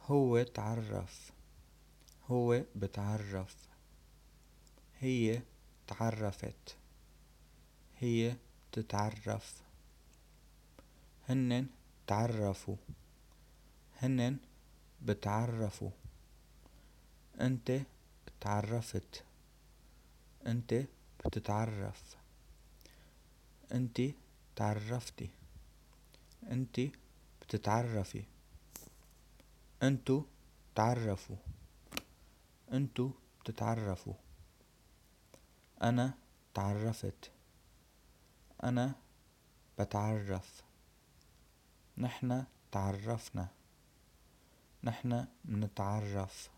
هو تعرف. هو بتعرف. هي تعرفت. هي تتعرف. هنن تعرفوا. هنن بتعرفوا. انت تعرفت. انت بتتعرف. انت تعرفتي. انت بتتعرفي. انتوا تعرفوا. انتوا بتتعرفوا. انا تعرفت. انا بتعرف. نحنا تعرفنا. نحنا منتعرف.